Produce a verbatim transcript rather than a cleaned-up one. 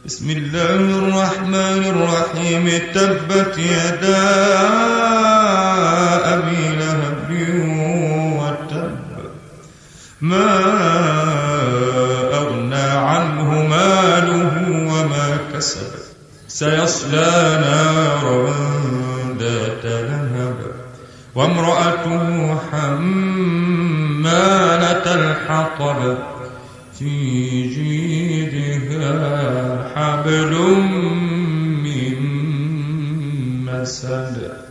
بسم الله الرحمن الرحيم. تبت يدا أبي لهب وتب، ما أغنى عنه ماله وما كسب، سيصلى نارا ذات لهب وامرأته حمالة الحطب في جيدها حبل من مسد.